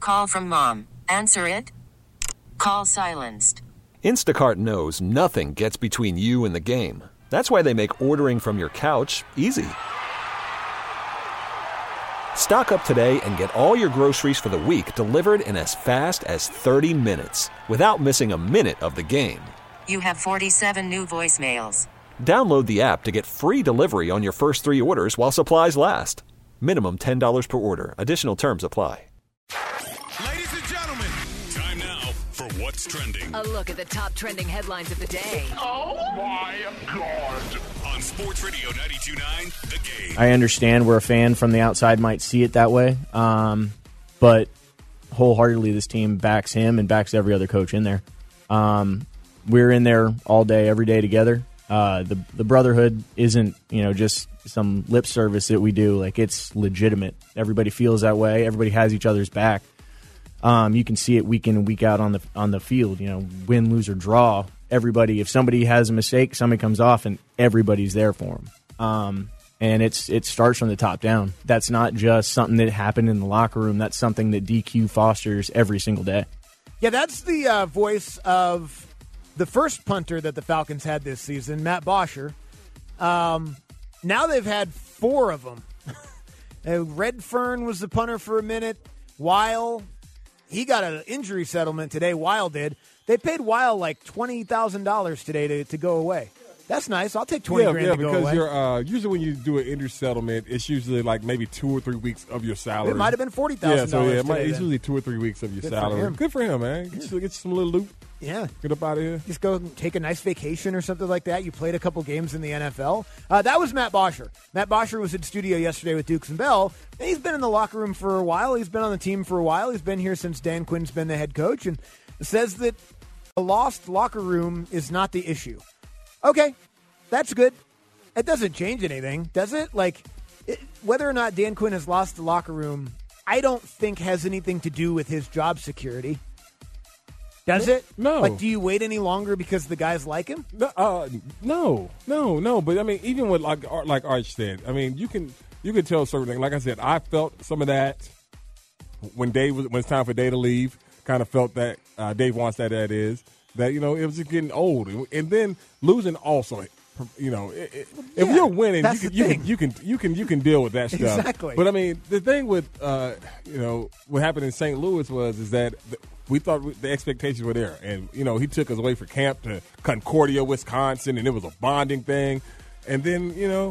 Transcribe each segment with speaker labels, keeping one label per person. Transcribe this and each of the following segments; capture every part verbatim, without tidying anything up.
Speaker 1: Call from mom. Answer it. Call silenced.
Speaker 2: Instacart knows nothing gets between you and the game. That's why they make ordering from your couch easy. Stock up today and get all your groceries for the week delivered in as fast as thirty minutes without missing a minute of the game.
Speaker 1: You have forty-seven new voicemails.
Speaker 2: Download the app to get free delivery on your first three orders while supplies last. Minimum ten dollars per order. Additional terms apply.
Speaker 3: Ladies and gentlemen, time now for What's Trending.
Speaker 4: A look at the top trending headlines of the day.
Speaker 3: Oh, my God. On Sports Radio ninety-two point nine, The Game.
Speaker 5: I understand where a fan from the outside might see it that way, um, but wholeheartedly this team backs him and backs every other coach in there. Um, we're in there all day, every day together. Uh, the the brotherhood isn't, you know, just some lip service that we do. Like, it's legitimate. Everybody feels that way. Everybody has each other's back. Um, you can see it week in and week out on the on the field. You know, win, lose, or draw. Everybody, if somebody has a mistake, somebody comes off, and everybody's there for them. Um, and it's it starts from the top down. That's not just something that happened in the locker room. That's something that D Q fosters every single day.
Speaker 6: Yeah, that's the uh, voice of the first punter that the Falcons had this season, Matt Bosher. Um, now they've had four of them. Redfern was the punter for a minute. Weil, he got an injury settlement today. Weil did. They paid Weil like twenty thousand dollars today to, to go away. That's nice. I'll take twenty
Speaker 7: yeah,
Speaker 6: grand
Speaker 7: yeah,
Speaker 6: to go
Speaker 7: because
Speaker 6: away.
Speaker 7: you're uh, usually when you do an injury settlement, it's usually like maybe two or three weeks of your salary.
Speaker 6: It might have been forty thousand
Speaker 7: yeah, so
Speaker 6: dollars.
Speaker 7: yeah, it might,
Speaker 6: today,
Speaker 7: it's
Speaker 6: then.
Speaker 7: usually two or three weeks of your
Speaker 6: Good for
Speaker 7: salary.
Speaker 6: him.
Speaker 7: Good for him, man. Get, you, get you some little loot.
Speaker 6: Yeah.
Speaker 7: Get up out of here.
Speaker 6: Just go take a nice vacation or something like that. You played a couple games in the N F L. Uh, that was Matt Bosher. Matt Bosher was in studio yesterday with Dukes and Bell. And he's been in the locker room for a while. He's been on the team for a while. He's been here since Dan Quinn's been the head coach, and says that a lost locker room is not the issue. Okay, that's good. It doesn't change anything, does it? Like, it, whether or not Dan Quinn has lost the locker room, I don't think has anything to do with his job security. Does it?
Speaker 7: No.
Speaker 6: Like, do you wait any longer because the guys like him?
Speaker 7: No, uh, no, no, no. But I mean, even with like like Arch said, I mean, you can you can tell certain things. Like I said, I felt some of that when Dave was when it's time for Dave to leave. Kind of felt that uh, Dave wants that. That is that you know it was just getting old, and then losing also. You know, it, it,
Speaker 6: yeah,
Speaker 7: if you're winning, you
Speaker 6: that's
Speaker 7: can,
Speaker 6: the
Speaker 7: you
Speaker 6: thing.
Speaker 7: can you can you can you can deal with that stuff.
Speaker 6: Exactly.
Speaker 7: But I mean, the thing with uh, you know what happened in Saint Louis was is that the, we thought the expectations were there, and you know he took us away for camp to Concordia, Wisconsin, and it was a bonding thing, and then you know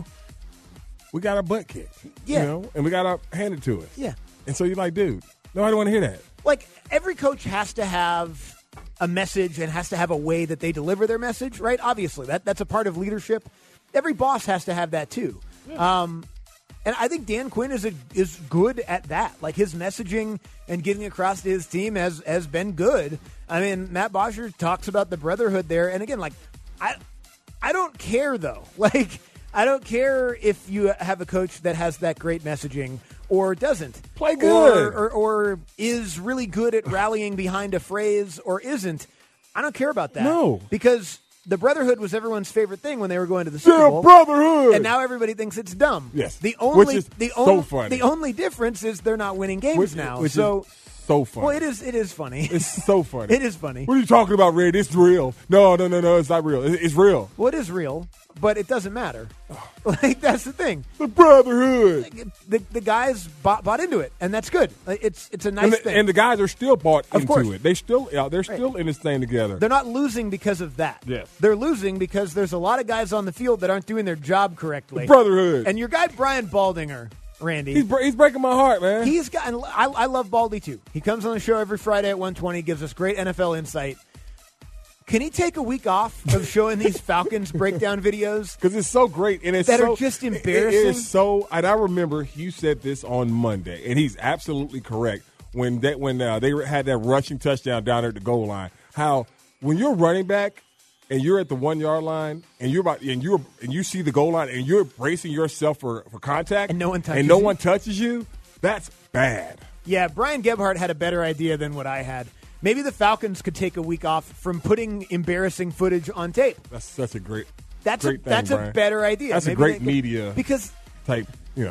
Speaker 7: we got our butt kicked,
Speaker 6: Yeah.
Speaker 7: you know, and we got our handed to us,
Speaker 6: Yeah.
Speaker 7: and so you're like, dude, nobody want to hear that.
Speaker 6: Like, every coach has to have a message and has to have a way that they deliver their message, right? Obviously, that that's a part of leadership. Every boss has to have that too. Yeah. Um, and I think Dan Quinn is a, is good at that. Like, his messaging and getting across to his team has has been good. I mean, Matt Bosher talks about the brotherhood there, and again, like, I I don't care though. Like, I don't care if you have a coach that has that great messaging or doesn't.
Speaker 7: Play good.
Speaker 6: Or, or, or is really good at rallying behind a phrase or isn't. I don't care about that.
Speaker 7: No.
Speaker 6: Because the brotherhood was everyone's favorite thing when they were going to the Super
Speaker 7: Yeah,
Speaker 6: Bowl.
Speaker 7: brotherhood.
Speaker 6: And now everybody thinks it's dumb.
Speaker 7: Yes.
Speaker 6: The only
Speaker 7: Which is
Speaker 6: the
Speaker 7: so
Speaker 6: only
Speaker 7: funny.
Speaker 6: the only difference is they're not winning games
Speaker 7: Which,
Speaker 6: now.
Speaker 7: which
Speaker 6: so
Speaker 7: is so funny.
Speaker 6: well, it is it is funny.
Speaker 7: It's so funny.
Speaker 6: It is funny.
Speaker 7: What are you talking about, Red? It's real. No, no, no, no. It's not real. It's, it's real.
Speaker 6: Well, it is real, but it doesn't matter. Like, that's the thing.
Speaker 7: The brotherhood.
Speaker 6: The the guys bought, bought into it, and that's good. Like, It's it's a nice
Speaker 7: And the,
Speaker 6: thing.
Speaker 7: and the guys are still bought
Speaker 6: Of
Speaker 7: into
Speaker 6: course.
Speaker 7: it. They still, yeah, they're still in this thing together.
Speaker 6: They're not losing because of that.
Speaker 7: Yes.
Speaker 6: They're losing because there's a lot of guys on the field that aren't doing their job correctly.
Speaker 7: The brotherhood.
Speaker 6: And your guy Brian Baldinger, Randy,
Speaker 7: He's bre- he's breaking my heart, man.
Speaker 6: he's got. And I, I love Baldy too. He comes on the show every Friday at one twenty, gives us great N F L insight. Can he take a week off of showing these Falcons breakdown videos?
Speaker 7: Because it's so great, and it's
Speaker 6: That
Speaker 7: so,
Speaker 6: are just
Speaker 7: it-
Speaker 6: embarrassing?
Speaker 7: It is so, and I remember you said this on Monday, and he's absolutely correct. When that when uh, they had that rushing touchdown down there at the goal line, how when you're running back and you're at the one yard line and you're about and you're and you see the goal line and you're bracing yourself for, for contact,
Speaker 6: And no one touches
Speaker 7: and no
Speaker 6: you?
Speaker 7: one touches you, that's bad.
Speaker 6: Yeah, Brian Gebhardt had a better idea than what I had. Maybe the Falcons could take a week off from putting embarrassing footage on tape.
Speaker 7: That's such a great
Speaker 6: That's
Speaker 7: great
Speaker 6: a
Speaker 7: thing,
Speaker 6: that's
Speaker 7: Brian.
Speaker 6: a better idea.
Speaker 7: That's
Speaker 6: Maybe
Speaker 7: a great
Speaker 6: they could-
Speaker 7: media
Speaker 6: because
Speaker 7: type, you know.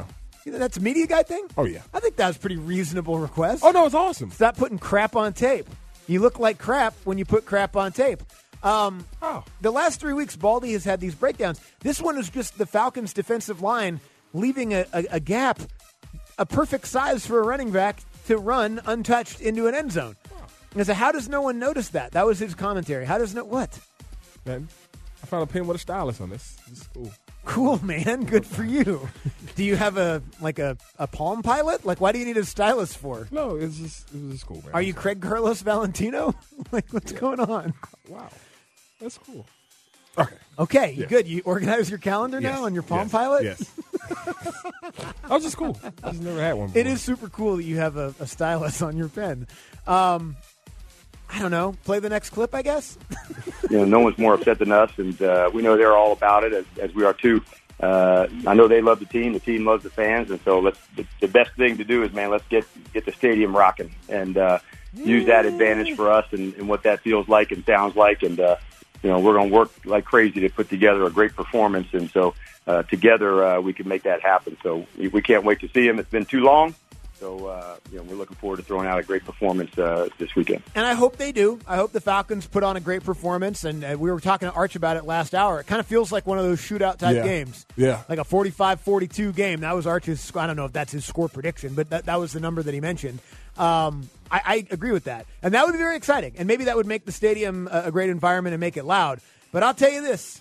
Speaker 6: You know, that's a media guy thing?
Speaker 7: Oh, yeah.
Speaker 6: I think that was a pretty reasonable request.
Speaker 7: Oh, no, it's awesome.
Speaker 6: Stop putting crap on tape. You look like crap when you put crap on tape. Um,
Speaker 7: oh.
Speaker 6: The last three weeks, Baldy has had these breakdowns. This one is just the Falcons' defensive line leaving a, a, a gap, a perfect size for a running back to run untouched into an end zone. Oh. And I said, how does no one notice that? That was his commentary. How does no what?
Speaker 7: Man, I found a pen with a stylus on this. This is cool.
Speaker 6: Cool, man. Good for you. Do you have a like a, a Palm Pilot? Like, why do you need a stylus for?
Speaker 7: No, it's just it was just cool, man.
Speaker 6: Are you Craig Carlos Valentino? Like, what's yeah. going on?
Speaker 7: Wow, that's cool. Okay,
Speaker 6: okay, you
Speaker 7: yeah.
Speaker 6: good? You organize your calendar
Speaker 7: yes.
Speaker 6: now on your Palm
Speaker 7: yes.
Speaker 6: Pilot?
Speaker 7: Yes. That was just cool. I just never had one before.
Speaker 6: It is super cool that you have a, a stylus on your pen. Um, I don't know. Play the next clip, I guess.
Speaker 8: You know, no one's more upset than us, and uh, we know they're all about it, as, as we are too. Uh, I know they love the team. The team loves the fans, and so let's. The, the best thing to do is, man, let's get get the stadium rocking and uh, use that advantage for us and, and what that feels like and sounds like. And uh, you know, we're going to work like crazy to put together a great performance, and so uh, together uh, we can make that happen. So we, we can't wait to see them. It's been too long. So, uh, you know, we're looking forward to throwing out a great performance uh, this weekend.
Speaker 6: And I hope they do. I hope the Falcons put on a great performance. And uh, we were talking to Arch about it last hour. It kind of feels like one of those shootout type
Speaker 7: yeah.
Speaker 6: games.
Speaker 7: Yeah.
Speaker 6: Like a forty-five forty-two game. That was Arch's, I don't know if that's his score prediction, but that, that was the number that he mentioned. Um, I, I agree with that. And that would be very exciting. And maybe that would make the stadium a, a great environment and make it loud. But I'll tell you this.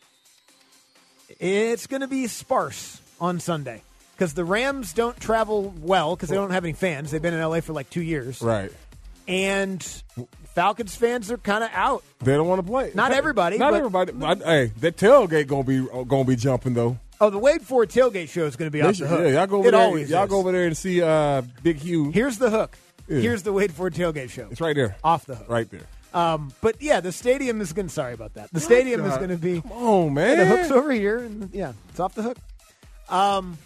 Speaker 6: It's going to be sparse on Sunday. Because the Rams don't travel well because they don't have any fans. They've been in L A for like two years.
Speaker 7: Right.
Speaker 6: And Falcons fans are kind of out.
Speaker 7: They don't want to play.
Speaker 6: Not everybody.
Speaker 7: Not
Speaker 6: but,
Speaker 7: everybody. I, hey, that tailgate gonna be gonna be jumping though.
Speaker 6: Oh, the Wade Ford tailgate show is going to be off the hook.
Speaker 7: Yeah, y'all go over
Speaker 6: it
Speaker 7: there.
Speaker 6: Always
Speaker 7: y'all
Speaker 6: is.
Speaker 7: go over there to see uh, Big Hugh.
Speaker 6: Here's the hook.
Speaker 7: Yeah.
Speaker 6: Here's the Wade Ford tailgate show.
Speaker 7: It's right there.
Speaker 6: Off the hook.
Speaker 7: Right there.
Speaker 6: Um, but yeah, the stadium is going. Sorry about that. The stadium
Speaker 7: God.
Speaker 6: is going to be.
Speaker 7: Come on, man.
Speaker 6: Yeah, the hook's over here, and yeah, it's off the hook. Um.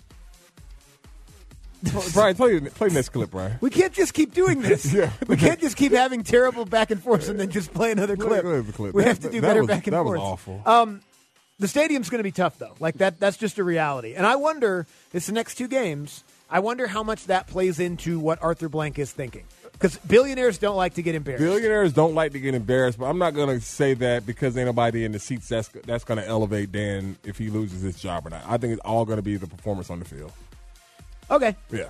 Speaker 7: Brian, play, play next clip, Brian.
Speaker 6: We can't just keep doing this.
Speaker 7: yeah.
Speaker 6: We can't just keep having terrible back and forth and then just play another clip.
Speaker 7: Play the clip.
Speaker 6: We
Speaker 7: that,
Speaker 6: have to do
Speaker 7: that
Speaker 6: better
Speaker 7: was,
Speaker 6: back and
Speaker 7: that
Speaker 6: forth.
Speaker 7: That was awful.
Speaker 6: Um, the stadium's going to be tough, though. Like that, that's just a reality. And I wonder, it's the next two games, I wonder how much that plays into what Arthur Blank is thinking. Because billionaires don't like to get embarrassed.
Speaker 7: Billionaires don't like to get embarrassed, but I'm not going to say that because ain't nobody in the seats that's, that's going to elevate Dan if he loses his job or not. I think it's all going to be the performance on the field.
Speaker 6: Okay.
Speaker 7: Yeah.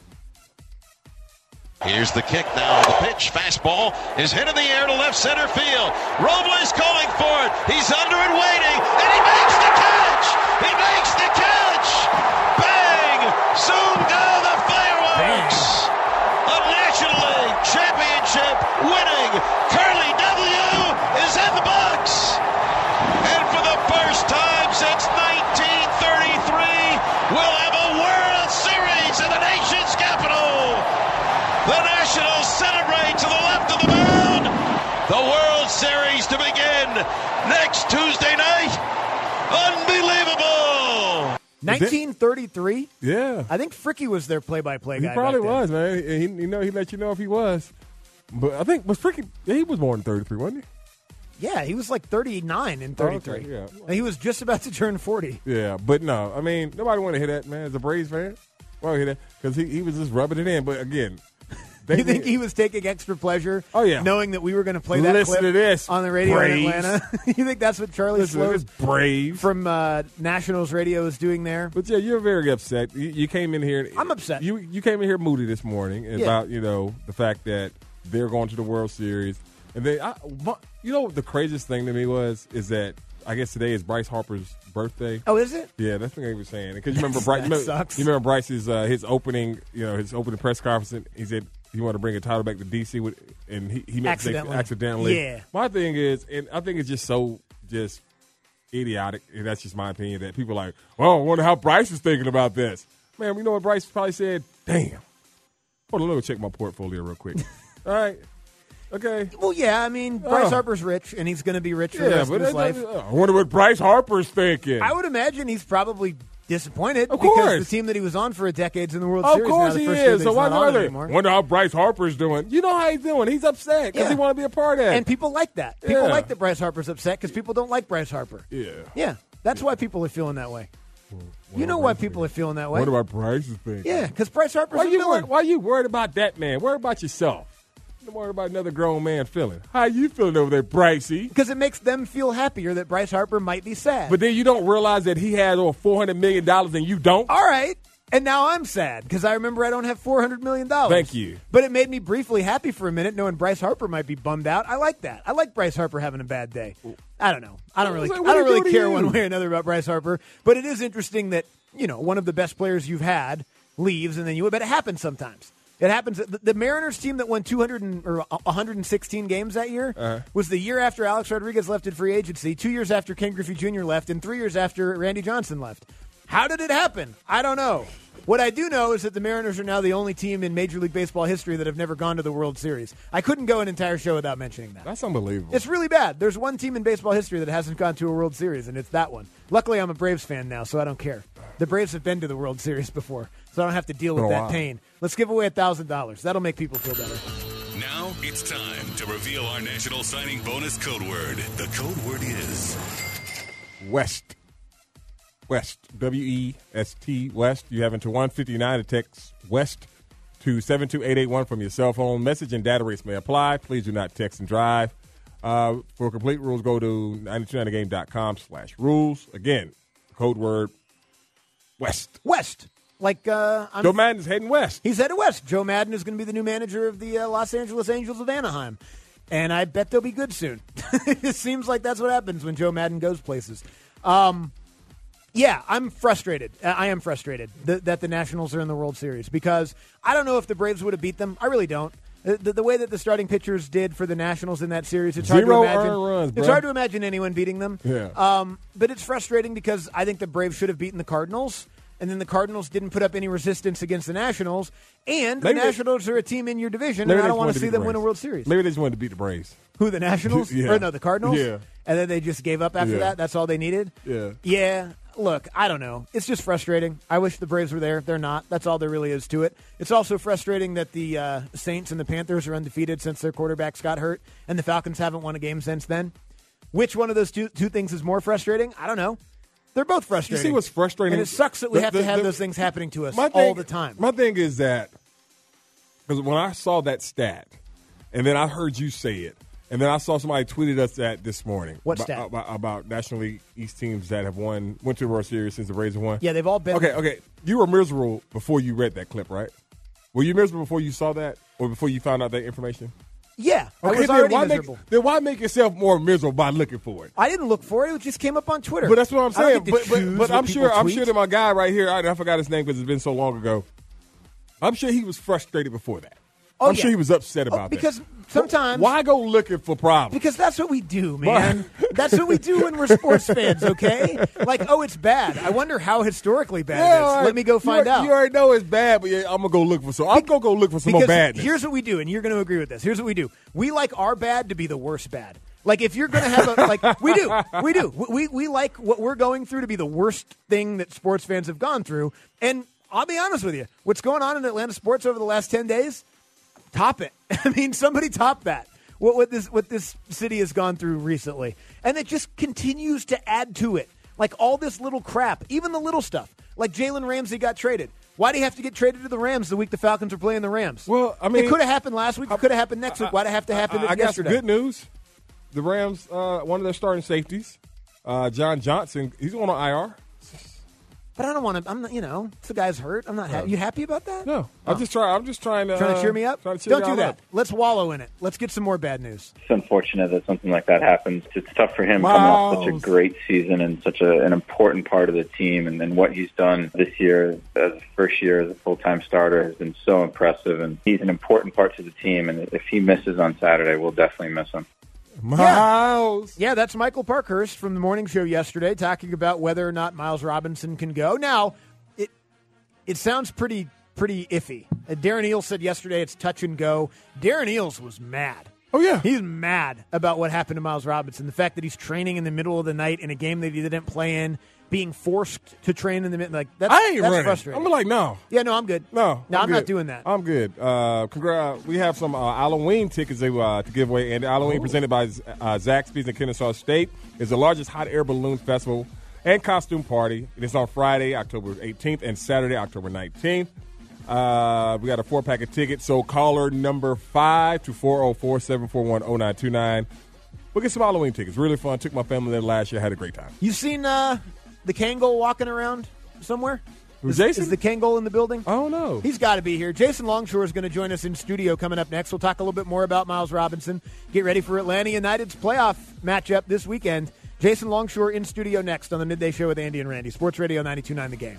Speaker 9: Here's the kick now. The pitch, fastball is hit in the air to left center field. Robles going for it. He's under and waiting, and he makes the catch. He makes the catch. Bang! Soon go the fireworks. A National League championship winning Curly W is in the box. And for the first time since nineteen thirty-three, we'll have a World Series in the nation's capital. The Nationals celebrate to the left of the mound. The World Series to begin next Tuesday night. Unbelievable.
Speaker 6: nineteen thirty-three?
Speaker 7: Yeah.
Speaker 6: I think Fricky was their play-by-play
Speaker 7: he
Speaker 6: guy.
Speaker 7: He probably
Speaker 6: back then.
Speaker 7: was, man. He, you know, he let you know if he was. But I think was Fricky. He was born in thirty-three, wasn't he?
Speaker 6: Yeah, he was like thirty-nine in thirty-three.
Speaker 7: Oh, okay, yeah.
Speaker 6: And he was just about to turn forty.
Speaker 7: Yeah, but no, I mean, nobody want to hear that, man. As a Braves fan, want to hear that because he, he was just rubbing it in. But again, they,
Speaker 6: you think he was taking extra pleasure?
Speaker 7: Oh yeah,
Speaker 6: knowing that we were going to play that
Speaker 7: Listen
Speaker 6: clip
Speaker 7: to this,
Speaker 6: on the radio
Speaker 7: Braves.
Speaker 6: in Atlanta. You think that's what Charlie
Speaker 7: Listen
Speaker 6: Slows
Speaker 7: Brave
Speaker 6: from uh, Nationals radio is doing there?
Speaker 7: But yeah, you're very upset. You, you came in here.
Speaker 6: I'm upset.
Speaker 7: You you came in here moody this morning
Speaker 6: Yeah.
Speaker 7: about you know the fact that they're going to the World Series, and they, I, you know, the craziest thing to me was is that I guess today is Bryce Harper's birthday.
Speaker 6: Oh, is it?
Speaker 7: Yeah, that's what he was saying. Because you remember Bryce,
Speaker 6: That
Speaker 7: you remember,
Speaker 6: sucks.
Speaker 7: you remember Bryce's uh, his opening, you know, his opening press conference. And he said he wanted to bring a title back to D C with, and he, he meant to say
Speaker 6: Accidentally.
Speaker 7: accidentally.
Speaker 6: Yeah.
Speaker 7: My thing is, and I think it's just so just idiotic, and that's just my opinion, that people are like, well, I wonder how Bryce is thinking about this. Man, you know what Bryce probably said? Damn. Hold on, let me check my portfolio real quick. All right. Okay.
Speaker 6: Well, yeah, I mean, Bryce
Speaker 7: Oh.
Speaker 6: Harper's rich, and he's going to be rich for
Speaker 7: Yeah,
Speaker 6: the rest
Speaker 7: but
Speaker 6: of his
Speaker 7: that-
Speaker 6: life.
Speaker 7: I wonder what Bryce Harper's thinking.
Speaker 6: I would imagine he's probably disappointed
Speaker 7: Of
Speaker 6: because
Speaker 7: course.
Speaker 6: the team that he was on for a decade's in the World
Speaker 7: Of
Speaker 6: Series.
Speaker 7: course
Speaker 6: now, the
Speaker 7: he
Speaker 6: first year
Speaker 7: is.
Speaker 6: that
Speaker 7: So
Speaker 6: he's
Speaker 7: why
Speaker 6: not on it
Speaker 7: not?
Speaker 6: anymore.
Speaker 7: Wonder how Bryce Harper's doing. You know how he's doing. He's upset because
Speaker 6: Yeah.
Speaker 7: he want to be a part of it.
Speaker 6: And people like that. People
Speaker 7: Yeah.
Speaker 6: like that Bryce Harper's upset because people don't like Bryce Harper.
Speaker 7: yeah.
Speaker 6: Yeah, that's why people are feeling that way. You know why people are feeling that way.
Speaker 7: What about Bryce's thing?
Speaker 6: Yeah, because Bryce Harper's
Speaker 7: Why
Speaker 6: a
Speaker 7: you
Speaker 6: villain.
Speaker 7: worried, why you worried about that man? Worry about yourself. Don't worry about another grown man feeling. How you feeling over there, Brycey?
Speaker 6: Because it makes them feel happier that Bryce Harper might be sad.
Speaker 7: But then you don't realize that he has over four hundred million dollars and you don't?
Speaker 6: All right. And now I'm sad because I remember I don't have four hundred million dollars.
Speaker 7: Thank you.
Speaker 6: But it made me briefly happy for a minute knowing Bryce Harper might be bummed out. I like that. I like Bryce Harper having a bad day. I don't know. I don't really,
Speaker 7: Like,
Speaker 6: I
Speaker 7: what
Speaker 6: don't
Speaker 7: do you
Speaker 6: really
Speaker 7: do to
Speaker 6: care
Speaker 7: you?
Speaker 6: one way or another about Bryce Harper. But it is interesting that, you know, one of the best players you've had leaves and then you, but it happens sometimes. It happens. The, the Mariners team that won two hundred and, or one hundred sixteen games that year
Speaker 7: Uh-huh.
Speaker 6: was the year after Alex Rodriguez left in free agency, two years after Ken Griffey Junior left, and three years after Randy Johnson left. How did it happen? I don't know. What I do know is that the Mariners are now the only team in Major League Baseball history that have never gone to the World Series. I couldn't go an entire show without mentioning that.
Speaker 7: That's unbelievable.
Speaker 6: It's really bad. There's one team in baseball history that hasn't gone to a World Series, and it's that one. Luckily, I'm a Braves fan now, so I don't care. The Braves have been to the World Series before, so I don't have to deal with
Speaker 7: Oh,
Speaker 6: that
Speaker 7: wow.
Speaker 6: pain. Let's give away one thousand dollars. That'll make people feel better.
Speaker 3: Now it's time to reveal our national signing bonus code word. The code word is
Speaker 7: West. West. W E S T, West. You have until one fifty-nine to text West to seven two eight eight one from your cell phone. Message and data rates may apply. Please do not text and drive. Uh, for complete rules, go to nine two nine the game dot com slash rules. Again, code word West.
Speaker 6: West. Like, uh, I'm,
Speaker 7: Joe Madden's heading west.
Speaker 6: he's headed west. Joe Madden is going to be the new manager of the uh, Los Angeles Angels of Anaheim. And I bet they'll be good soon. It seems like that's what happens when Joe Madden goes places. Um, yeah, I'm frustrated. Uh, I am frustrated th- that the Nationals are in the World Series because I don't know if the Braves would have beat them. I really don't. The, the, the way that the starting pitchers did for the Nationals in that series, it's hard
Speaker 7: Zero
Speaker 6: to imagine.
Speaker 7: earned runs,
Speaker 6: it's
Speaker 7: bruh.
Speaker 6: hard to imagine anyone beating them.
Speaker 7: Yeah.
Speaker 6: Um, but it's frustrating because I think the Braves should have beaten the Cardinals. And then the Cardinals didn't put up any resistance against the Nationals. And
Speaker 7: Maybe
Speaker 6: the
Speaker 7: they-
Speaker 6: Nationals are a team in your division,
Speaker 7: Maybe
Speaker 6: and I
Speaker 7: they
Speaker 6: don't
Speaker 7: just
Speaker 6: want
Speaker 7: wanted
Speaker 6: to
Speaker 7: to
Speaker 6: see
Speaker 7: beat
Speaker 6: them
Speaker 7: the
Speaker 6: win a
Speaker 7: Braves.
Speaker 6: World Series.
Speaker 7: Maybe they just wanted to beat the Braves.
Speaker 6: Who, the Nationals?
Speaker 7: Yeah.
Speaker 6: Or no, the Cardinals?
Speaker 7: Yeah.
Speaker 6: And then they just gave up after
Speaker 7: Yeah.
Speaker 6: that? That's all they needed?
Speaker 7: Yeah.
Speaker 6: Yeah. Look, I don't know. It's just frustrating. I wish the Braves were there. They're not. That's all there really is to it. It's also frustrating that the uh, Saints and the Panthers are undefeated since their quarterbacks got hurt, and the Falcons haven't won a game since then. Which one of those two, two things is more frustrating? I don't know. They're both
Speaker 7: You
Speaker 6: frustrating.
Speaker 7: see what's frustrating?
Speaker 6: And it sucks that we
Speaker 7: The-
Speaker 6: have
Speaker 7: the-
Speaker 6: to have
Speaker 7: the-
Speaker 6: those things happening to us
Speaker 7: my
Speaker 6: all
Speaker 7: thing-
Speaker 6: the time.
Speaker 7: My thing is that because when I saw that stat, and then I heard you say it, and then I saw somebody tweeted us that this morning.
Speaker 6: What
Speaker 7: about,
Speaker 6: stat?
Speaker 7: About, about National League East teams that have won, went to the World Series since the Braves have won.
Speaker 6: Yeah, they've all been.
Speaker 7: Okay, okay. You were miserable before you read that clip, right? Were you miserable before you saw that, or before you found out that information?
Speaker 6: Yeah, I
Speaker 7: Okay,
Speaker 6: was
Speaker 7: then
Speaker 6: already
Speaker 7: why
Speaker 6: miserable.
Speaker 7: make then why make yourself more miserable by looking for it?
Speaker 6: I didn't look for it. It just came up on Twitter.
Speaker 7: But that's what I'm
Speaker 6: I
Speaker 7: saying.
Speaker 6: don't get
Speaker 7: But,
Speaker 6: to
Speaker 7: but,
Speaker 6: choose
Speaker 7: but
Speaker 6: what
Speaker 7: I'm
Speaker 6: people
Speaker 7: sure I'm
Speaker 6: tweet.
Speaker 7: sure that my guy right here, I, I forgot his name because it's been so long ago. I'm sure he was frustrated before that.
Speaker 6: Oh,
Speaker 7: I'm
Speaker 6: yeah.
Speaker 7: sure he was upset
Speaker 6: Oh,
Speaker 7: about
Speaker 6: because
Speaker 7: that.
Speaker 6: sometimes
Speaker 7: Why go looking for problems?
Speaker 6: Because that's what we do, man. That's what we do when we're sports fans, okay? Like, oh, it's bad. I wonder how historically bad
Speaker 7: Yeah,
Speaker 6: it
Speaker 7: all
Speaker 6: is.
Speaker 7: right.
Speaker 6: Let me go find
Speaker 7: you,
Speaker 6: out.
Speaker 7: You already know it's bad, but yeah, I'm gonna go look for some. I'm gonna go look for some
Speaker 6: because
Speaker 7: more badness.
Speaker 6: here's what we do, and you're going to agree with this. Here's what we do. We like our bad to be the worst bad. Like, if you're going to have a, like, we do. We do. We, we like what we're going through to be the worst thing that sports fans have gone through. And I'll be honest with you. What's going on in Atlanta sports over the last ten days, top it. I mean, somebody top that. What, what this what this city has gone through recently. And it just continues to add to it. Like all this little crap, even the little stuff. Like Jalen Ramsey got traded. Why do you have to get traded to the Rams the week the Falcons are playing the Rams?
Speaker 7: Well, I mean,
Speaker 6: it could have happened last week. It could have happened next week. Why did it have to happen
Speaker 7: I, I got some
Speaker 6: yesterday?
Speaker 7: good news. The Rams, uh, one of their starting safeties, uh, John Johnson, he's going on I R.
Speaker 6: But I don't want to. I'm not. You know, if the guy's hurt, I'm not happy. You happy about that?
Speaker 7: No, I'm just trying. I'm just trying to
Speaker 6: Trying to
Speaker 7: uh,
Speaker 6: cheer me up?
Speaker 7: trying to cheer
Speaker 6: Don't do
Speaker 7: y'all
Speaker 6: that.
Speaker 7: up.
Speaker 6: Let's wallow in it. Let's get some more bad news.
Speaker 10: It's unfortunate that something like that happens. It's tough for him coming off such a
Speaker 7: Miles.
Speaker 10: great season and such a, an important part of the team. And, and what he's done this year, as a first year as a full-time starter, has been so impressive. And he's an important part to the team. And if he misses on Saturday, we'll definitely miss him.
Speaker 7: Miles.
Speaker 6: Yeah, that's Michael Parkhurst from the morning show yesterday talking about whether or not Miles Robinson can go. Now, it it sounds pretty pretty iffy. Uh, Darren Eales said yesterday it's touch and go. Darren Eales was mad.
Speaker 7: Oh yeah,
Speaker 6: He's mad about what happened to Miles Robinson. The fact that he's training in the middle of the night in a game that he didn't play in, being forced to train in the middle. Like, that's,
Speaker 7: I ain't
Speaker 6: that's
Speaker 7: running.
Speaker 6: frustrating.
Speaker 7: I'm like, no,
Speaker 6: yeah, no, I'm good.
Speaker 7: no,
Speaker 6: No, I'm,
Speaker 7: good.
Speaker 6: not doing that.
Speaker 7: I'm good. Uh, congrats. We have some uh, Halloween tickets to, uh, to give away, and Halloween presented by uh, Zaxby's in Kennesaw State is the largest hot air balloon festival and costume party. It is on Friday, October eighteenth, and Saturday, October nineteenth. Uh, we got a four-pack of tickets, so caller number five to four oh four, seven four one, oh nine two nine. We'll get some Halloween tickets. Really fun. Took my family there last year. Had a great time.
Speaker 6: You seen uh, the Kangol walking around somewhere?
Speaker 7: Who's
Speaker 6: Is,
Speaker 7: Jason?
Speaker 6: is the Kangol in the building?
Speaker 7: Oh, no.
Speaker 6: He's got to be here. Jason Longshore is going to join us in studio coming up next. We'll talk a little bit more about Miles Robinson. Get ready for Atlanta United's playoff matchup this weekend. Jason Longshore in studio next on the Midday Show with Andy and Randy. Sports Radio ninety-two point nine The Game.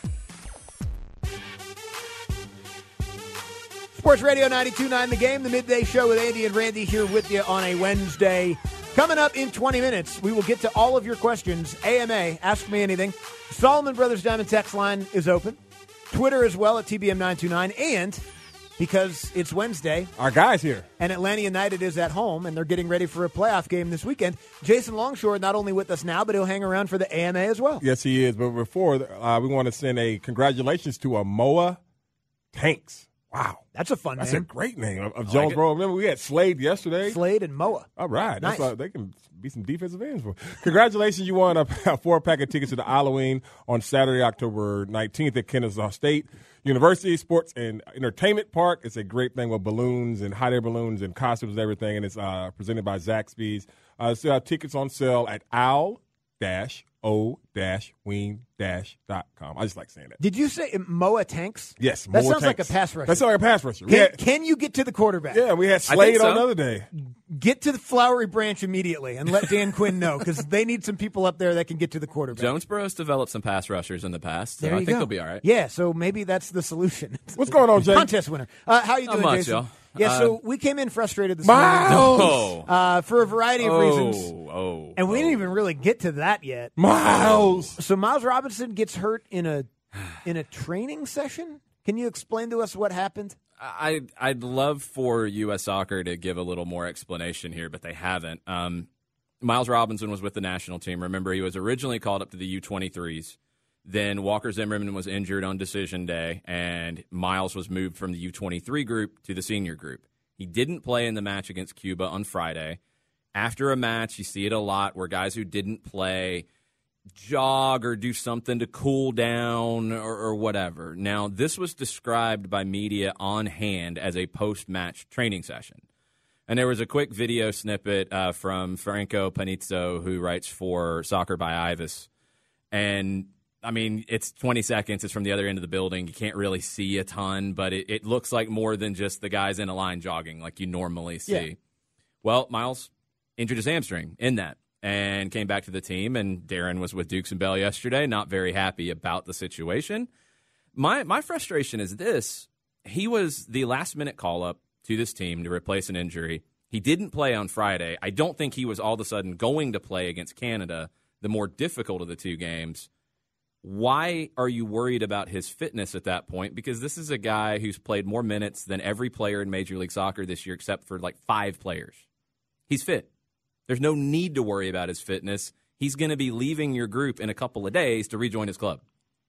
Speaker 6: Sports Radio ninety-two point nine The Game, the Midday Show with Andy and Randy here with you on a Wednesday. Coming up in twenty minutes, we will get to all of your questions. A M A, Ask Me Anything. Solomon Brothers Diamond text line is open. Twitter as well at T B M nine two nine. And because it's Wednesday,
Speaker 7: our guy's here.
Speaker 6: And Atlanta United is at home, and they're getting ready for a playoff game this weekend. Jason Longshore not only with us now, but he'll hang around for the A M A as well.
Speaker 7: Yes, he is. But before, uh, we want to send a congratulations to Amoa Tanks. Wow.
Speaker 6: That's a fun
Speaker 7: That's
Speaker 6: name.
Speaker 7: That's a great name of, of
Speaker 6: I
Speaker 7: Jonesboro.
Speaker 6: like
Speaker 7: Remember, we had Slade yesterday.
Speaker 6: Slade and Moa.
Speaker 7: All right.
Speaker 6: Nice.
Speaker 7: That's why they can be some defensive ends. For. Congratulations. You won a, a four-pack of tickets to the Halloween on Saturday, October nineteenth at Kennesaw State University Sports and Entertainment Park. It's a great thing with balloons and hot air balloons and costumes and everything, and it's uh, presented by Zaxby's. Uh, still have tickets on sale at owl dash o dash wing dash dot com. I just like saying that.
Speaker 6: Did you say Moa Tanks?
Speaker 7: Yes,
Speaker 6: That
Speaker 7: Moa
Speaker 6: sounds
Speaker 7: Tanks.
Speaker 6: like a pass rusher.
Speaker 7: That sounds like a pass rusher. We
Speaker 6: Can,
Speaker 7: had-
Speaker 6: can you get to the quarterback?
Speaker 7: Yeah, we had Slade
Speaker 11: so.
Speaker 7: on the other day.
Speaker 6: Get to the Flowery Branch immediately and let Dan Quinn know, because they need some people up there that can get to the quarterback.
Speaker 11: Jonesboro's developed some pass rushers in the past, so
Speaker 6: There
Speaker 11: I
Speaker 6: you
Speaker 11: think
Speaker 6: go.
Speaker 11: they'll be all right.
Speaker 6: Yeah, so maybe that's the solution.
Speaker 7: What's going on, Jay?
Speaker 6: Contest winner. Uh, how you
Speaker 11: Not
Speaker 6: doing,
Speaker 11: much,
Speaker 6: Jason?
Speaker 11: y'all.
Speaker 6: Yeah,
Speaker 11: Uh,
Speaker 6: so we came in frustrated this
Speaker 7: Miles!
Speaker 6: morning uh, for a variety of
Speaker 11: Oh,
Speaker 6: reasons.
Speaker 11: oh,
Speaker 6: And we
Speaker 11: oh.
Speaker 6: didn't even really get to that yet.
Speaker 7: Miles!
Speaker 6: So Miles Robinson gets hurt in a in a training session? Can you explain to us what happened?
Speaker 11: I, I'd love for U S Soccer to give a little more explanation here, but they haven't. Um, Miles Robinson was with the national team. Remember, he was originally called up to the U twenty-threes. Then Walker Zimmerman was injured on decision day, and Miles was moved from the U twenty-three group to the senior group. He didn't play in the match against Cuba on Friday. After a match, you see it a lot where guys who didn't play jog or do something to cool down or, or whatever. Now, this was described by media on hand as a post-match training session. And there was a quick video snippet uh, from Franco Panizzo, who writes for Soccer by Ivis. And, I mean, it's twenty seconds. It's from the other end of the building. You can't really see a ton, but it, it looks like more than just the guys in a line jogging like you normally see.
Speaker 6: Yeah.
Speaker 11: Well, Miles injured his hamstring in that and came back to the team, and Darren was with Dukes and Bell yesterday, not very happy about the situation. My my frustration is this. He was the last-minute call-up to this team to replace an injury. He didn't play on Friday. I don't think he was all of a sudden going to play against Canada, the more difficult of the two games. Why are you worried about his fitness at that point? Because this is a guy who's played more minutes than every player in Major League Soccer this year except for like five players. He's fit. There's no need to worry about his fitness. He's going to be leaving your group in a couple of days to rejoin his club.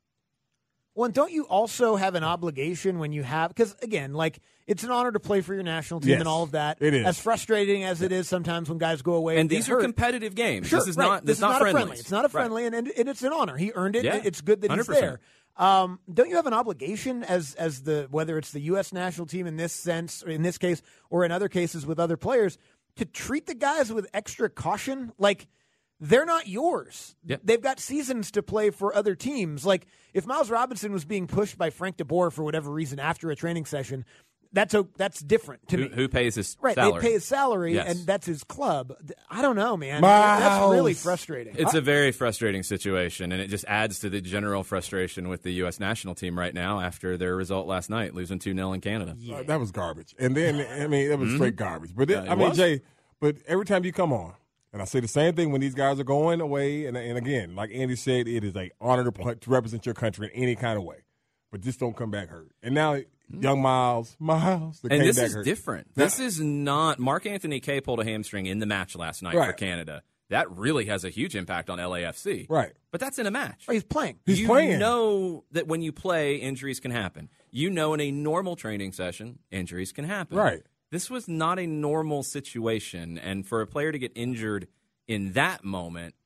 Speaker 6: Well, and don't you also have an obligation when you have – because, again, like, it's an honor to play for your national team
Speaker 7: Yes,
Speaker 6: and all of that.
Speaker 7: it is.
Speaker 6: As frustrating as it is sometimes when guys go away.
Speaker 11: And
Speaker 6: and
Speaker 11: these
Speaker 6: get
Speaker 11: are
Speaker 6: hurt.
Speaker 11: competitive games.
Speaker 6: Sure,
Speaker 11: this is
Speaker 6: right.
Speaker 11: not
Speaker 6: This
Speaker 11: this
Speaker 6: is
Speaker 11: not
Speaker 6: not a
Speaker 11: friendlies.
Speaker 6: friendly. It's not a friendly, and, and, and it's an honor. He earned it.
Speaker 11: Yeah.
Speaker 6: It's good that he's
Speaker 11: one hundred percent.
Speaker 6: there. Um, don't you have an obligation as as the whether it's the U S national team in this sense, or in this case, or in other cases with other players, to treat the guys with extra caution? Like, they're not yours.
Speaker 11: Yep.
Speaker 6: They've got seasons to play for other teams. Like, if Miles Robinson was being pushed by Frank DeBoer for whatever reason after a training session, that's a, that's different to
Speaker 11: Who,
Speaker 6: me.
Speaker 11: who pays his
Speaker 6: Right,
Speaker 11: salary?
Speaker 6: they pay his salary,
Speaker 11: Yes.
Speaker 6: and that's his club. I don't know, man.
Speaker 7: Miles.
Speaker 6: That's really frustrating.
Speaker 11: It's a very frustrating situation, and it just adds to the general frustration with the U S national team right now after their result last night, losing two nil in Canada.
Speaker 7: Uh, that was garbage. And then, I mean, that was
Speaker 11: Mhm.
Speaker 7: straight garbage. But, then,
Speaker 11: Yeah, it
Speaker 7: I mean,
Speaker 11: was.
Speaker 7: Jay, but every time you come on, and I say the same thing when these guys are going away, and, and again, like Andy said, it is an honor to, play, to represent your country in any kind of way. But just don't come back hurt. And now, young Miles, Miles, that
Speaker 11: And
Speaker 7: came
Speaker 11: this
Speaker 7: back
Speaker 11: is
Speaker 7: hurt.
Speaker 11: different.
Speaker 7: Now-
Speaker 11: This is not – Mark Anthony Kaye pulled a hamstring in the match last night for
Speaker 7: Right.
Speaker 11: Canada. That really has a huge impact on L A F C.
Speaker 7: Right.
Speaker 11: But that's in a match.
Speaker 6: Oh, he's playing.
Speaker 7: He's
Speaker 11: you
Speaker 7: playing.
Speaker 11: know that when you play, injuries can happen. You know in a normal training session, injuries can happen.
Speaker 7: Right.
Speaker 11: This was not a normal situation, and for a player to get injured in that moment,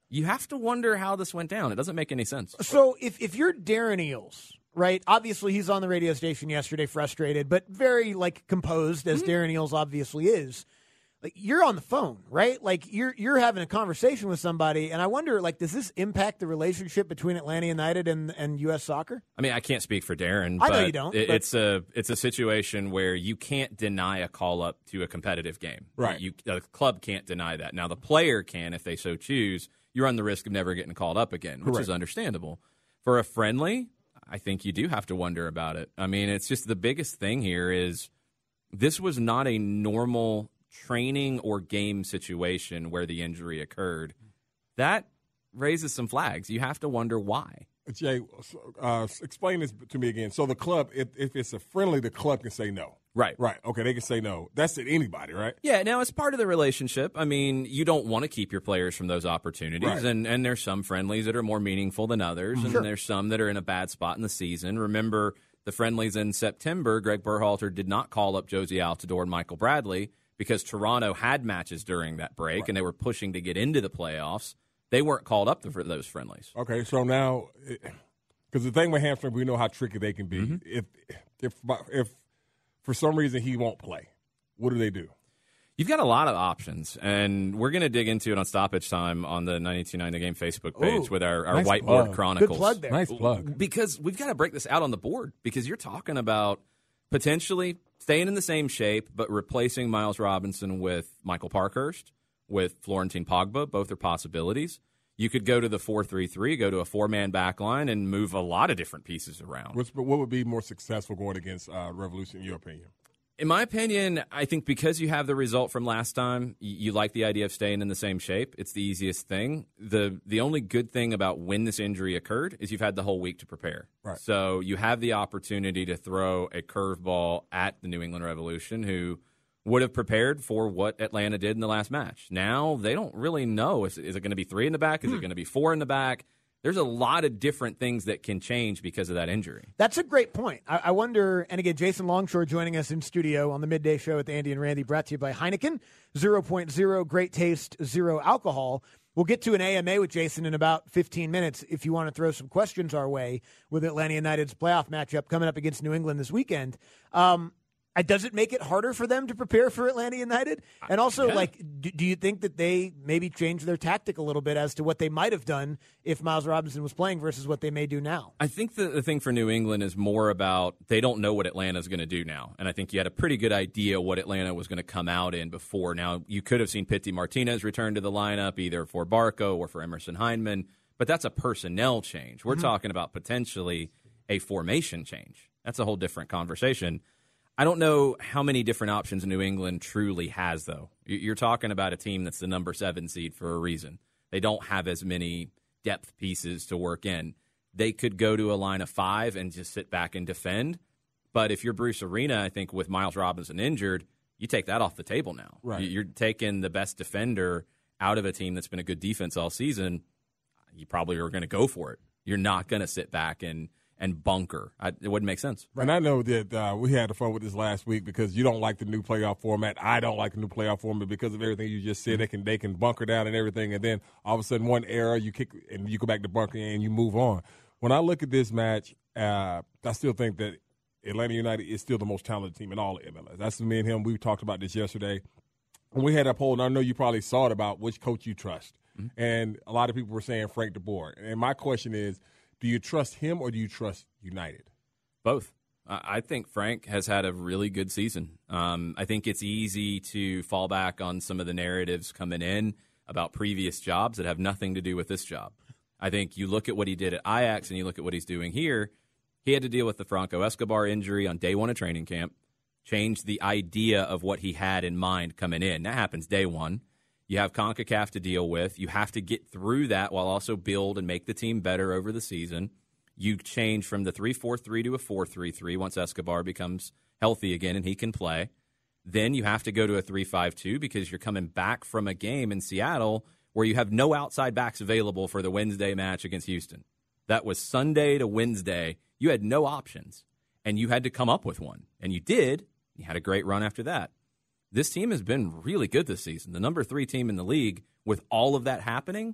Speaker 11: you have to wonder how this went down. It doesn't make any sense.
Speaker 6: So if, if you're Darren Eales, right, obviously he's on the radio station yesterday frustrated, but very, like, composed, as mm-hmm. Darren Eales obviously is. Like, you're on the phone, right? Like, you're you're having a conversation with somebody, and I wonder, like, does this impact the relationship between Atlanta United and, and U S Soccer?
Speaker 11: I mean, I can't speak for Darren.
Speaker 6: I
Speaker 11: but
Speaker 6: know you don't.
Speaker 11: It,
Speaker 6: but...
Speaker 11: It's a it's a situation where you can't deny a call up to a competitive game.
Speaker 7: Right.
Speaker 11: You, the club can't deny that. Now, the player can if they so choose. You run the risk of never getting called up again, which
Speaker 7: Correct.
Speaker 11: is understandable. For a friendly, I think you do have to wonder about it. I mean, it's just the biggest thing here is this was not a normal training or game situation where the injury occurred. That raises some flags. You have to wonder why.
Speaker 7: Jay, uh, explain this to me again. So the club, if, if it's a friendly, the club can say no.
Speaker 11: Right.
Speaker 7: Right. Okay, they can say no. That's at anybody, right?
Speaker 11: Yeah, now it's part of the relationship. I mean, you don't want to keep your players from those opportunities,
Speaker 7: Right.
Speaker 11: and, and there's some friendlies that are more meaningful than others, and
Speaker 6: Sure.
Speaker 11: there's some that are in a bad spot in the season. Remember, the friendlies in September, Greg Berhalter did not call up Josie Altidore and Michael Bradley because Toronto had matches during that break,
Speaker 7: Right.
Speaker 11: and they were pushing to get into the playoffs. They weren't called up for those friendlies.
Speaker 7: Okay, so now, because the thing with hamstring, we know how tricky they can be.
Speaker 11: Mm-hmm.
Speaker 7: If if if for some reason he won't play, what do they do?
Speaker 11: You've got a lot of options, and we're going to dig into it on Stoppage Time on the ninety-two point nine The Game Facebook page
Speaker 6: Ooh,
Speaker 11: with our, our
Speaker 7: nice
Speaker 11: Whiteboard
Speaker 7: plug.
Speaker 11: Chronicles.
Speaker 6: Good plug there.
Speaker 7: Nice plug.
Speaker 11: Because we've got to break this out on the board because you're talking about potentially staying in the same shape but replacing Miles Robinson with Michael Parkhurst, with Florentine Pogba. Both are possibilities. You could go to the four three three, go to a four-man back line, and move a lot of different pieces around.
Speaker 7: What's, what would be more successful going against uh, Revolution, in your opinion?
Speaker 11: In my opinion, I think because you have the result from last time, you, you like the idea of staying in the same shape. It's the easiest thing. The the only good thing about when this injury occurred is you've had the whole week to prepare.
Speaker 7: Right.
Speaker 11: So you have the opportunity to throw a curveball at the New England Revolution, who would have prepared for what Atlanta did in the last match. Now they don't really know. Is, is it going to be three in the back? Is
Speaker 6: Hmm.
Speaker 11: it going to be four in the back? There's a lot of different things that can change because of that injury.
Speaker 6: That's a great point. I, I wonder, and again, Jason Longshore joining us in studio on the midday show with Andy and Randy, brought to you by Heineken, zero point zero, great taste, zero alcohol. We'll get to an A M A with Jason in about fifteen minutes if you want to throw some questions our way with Atlanta United's playoff matchup coming up against New England this weekend. Um, Does it make it harder for them to prepare for Atlanta United? And also,
Speaker 11: yeah.
Speaker 6: like, do, do you think that they maybe change their tactic a little bit as to what they might have done if Miles Robinson was playing versus what they may do now?
Speaker 11: I think the, the thing for New England is more about they don't know what Atlanta's going to do now. And I think you had a pretty good idea what Atlanta was going to come out in before. Now, you could have seen Pity Martinez return to the lineup either for Barco or for Emerson Hyndman, but that's a personnel change. We're mm-hmm. talking about potentially a formation change. That's a whole different conversation. I don't know how many different options New England truly has, though. You're talking about a team that's the number seven seed for a reason. They don't have as many depth pieces to work in. They could go to a line of five and just sit back and defend. But if you're Bruce Arena, I think with Miles Robinson injured, you take that off the table now.
Speaker 7: Right.
Speaker 11: You're taking the best defender out of a team that's been a good defense all season. You probably are going to go for it. You're not going to sit back and and bunker. I, it wouldn't make sense.
Speaker 7: And I know that uh, we had fun with this last week because you don't like the new playoff format. I don't like the new playoff format because of everything you just said. Mm-hmm. They can they can bunker down and everything, and then all of a sudden one error, you kick and you go back to bunker and you move on. When I look at this match, uh, I still think that Atlanta United is still the most talented team in all of M L S. That's me and him. We talked about this yesterday. When we had a poll, and I know you probably saw it about which coach you trust. Mm-hmm. And a lot of people were saying Frank de Boer. And my question is, do you trust him or do you trust United?
Speaker 11: Both. I think Frank has had a really good season. Um, I think it's easy to fall back on some of the narratives coming in about previous jobs that have nothing to do with this job. I think you look at what he did at Ajax and you look at what he's doing here. He had to deal with the Franco Escobar injury on day one of training camp, changed the idea of what he had in mind coming in. That happens day one. You have CONCACAF to deal with. You have to get through that while also build and make the team better over the season. You change from the three four three to a four three three once Escobar becomes healthy again and he can play. Then you have to go to a three five two because you're coming back from a game in Seattle where you have no outside backs available for the Wednesday match against Houston. That was Sunday to Wednesday. You had no options, and you had to come up with one. And you did. You had a great run after that. This team has been really good this season. The number three team in the league, with all of that happening,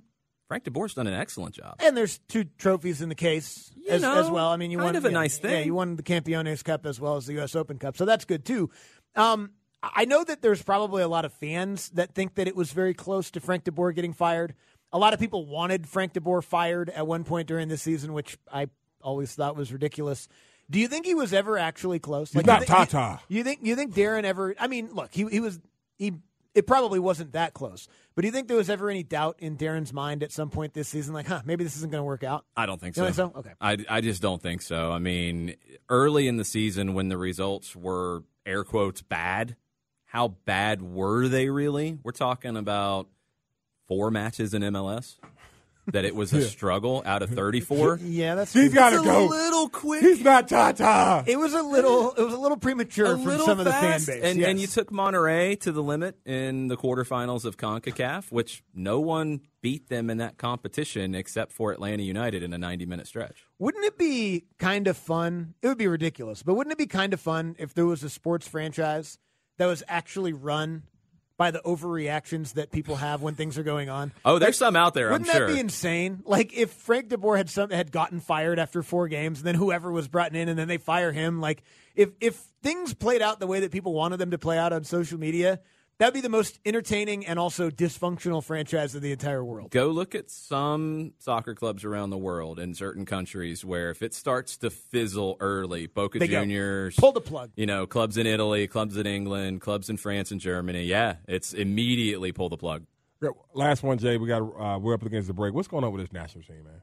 Speaker 11: Frank DeBoer's done an excellent job.
Speaker 6: And there's two trophies in the case as,
Speaker 11: know,
Speaker 6: as well. I mean, you
Speaker 11: kind
Speaker 6: won
Speaker 11: of a
Speaker 6: yeah,
Speaker 11: nice thing.
Speaker 6: Yeah, you won the Campeones Cup as well as the U S Open Cup, so that's good too. Um, I know that there's probably a lot of fans that think that it was very close to Frank DeBoer getting fired. A lot of people wanted Frank DeBoer fired at one point during the season, which I always thought was ridiculous. Do you think he was ever actually close?
Speaker 7: He's not
Speaker 6: you
Speaker 7: Tata.
Speaker 6: Tata. You, you think you think Darren ever? I mean, look, he he was he. It probably wasn't that close, but do you think there was ever any doubt in Darren's mind at some point this season, like, huh, maybe this isn't going to work out?
Speaker 11: I don't think
Speaker 6: You
Speaker 11: so.
Speaker 6: don't think so? Okay.
Speaker 11: I, I just don't think so. I mean, early in the season when the results were, air quotes, bad, how bad were they really? We're talking about four matches in M L S. That it was a struggle out of thirty-four.
Speaker 6: Yeah, that's
Speaker 7: He's got to
Speaker 11: it's
Speaker 7: go.
Speaker 11: a little quick.
Speaker 7: He's not Tata.
Speaker 6: It was a little. It was a little premature
Speaker 11: a
Speaker 6: from
Speaker 11: little
Speaker 6: some of the fan
Speaker 11: fast.
Speaker 6: base,
Speaker 11: And,
Speaker 6: yes.
Speaker 11: and you took Monterrey to the limit in the quarterfinals of CONCACAF, which no one beat them in that competition except for Atlanta United in a ninety-minute stretch.
Speaker 6: Wouldn't it be kind of fun? It would be ridiculous, but wouldn't it be kind of fun if there was a sports franchise that was actually run by the overreactions that people have when things are going on?
Speaker 11: Oh, there's some out there, I'm
Speaker 6: Wouldn't
Speaker 11: sure.
Speaker 6: that be insane? Like if Frank DeBoer had some had gotten fired after four games, and then whoever was brought in, and then they fire him. Like if if things played out the way that people wanted them to play out on social media, that'd be the most entertaining and also dysfunctional franchise of the entire world.
Speaker 11: Go look at some soccer clubs around the world in certain countries where if it starts to fizzle early, Boca
Speaker 6: They go,
Speaker 11: Juniors,
Speaker 6: pull the plug.
Speaker 11: You know, clubs in Italy, clubs in England, clubs in France and Germany. Yeah, it's immediately pull the plug.
Speaker 7: Last one, Jay. We got. Uh, we're up against the break. What's going on with this national team, man?